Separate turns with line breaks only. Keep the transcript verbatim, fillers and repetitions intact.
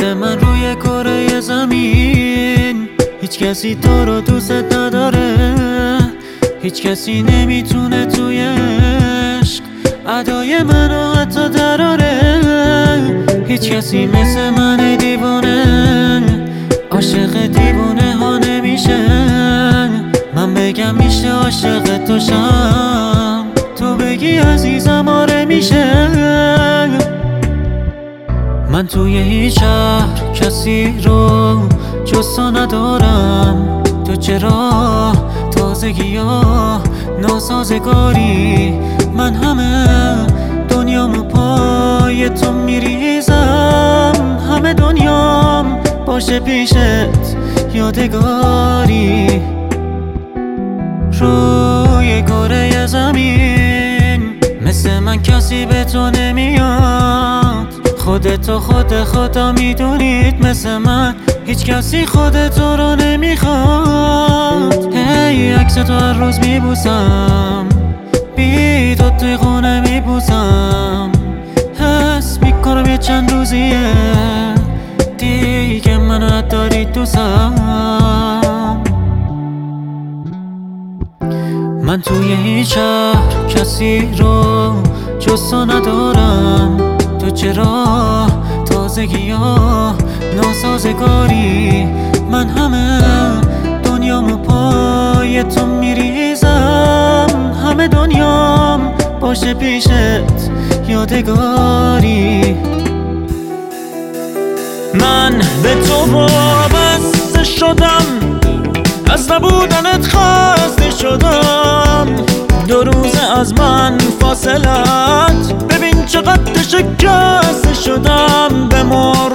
وقت من روی کره زمین هیچ کسی تو رو دوست نداره، هیچ کسی نمیتونه توی عشق ادای منو حتی دراره. هیچ کسی مثل من دیوانه عاشق دیوانه ها نمیشه. من بگم میشه عاشق تو شم، تو بگی عزیزم آره میشه. من توی هیچ شهر کسی رو جز تو ندارم. تو چرا تازگی ها ناسازگاری؟ من همه دنیامو پای تو میریزم، همه دنیام باشه پیشت یادگاری. روی کره زمین مثل من کسی به تو نمیاد. خودتو خود خدا میدونید مثل من هیچ کسی خودتو رو نمیخواد. هی عکس تو هر روز میبوسم، بی تو توی خونه میبوسم. حس میکنم یه چند روزیه دیگه منو نداری دوستم. من توی هیچ شهر کسی رو جز تو ندارم. تو چرا تازگی ها ناسازگاری؟ من همه دنیامو پای تو میریزم، همه دنیام باشه پیشت یادگاری.
من به تو وابسته شدم، از نبودنت خسته شدم. دو روزه از من فاصلت، ببین چقدر شکسته شدم. بمار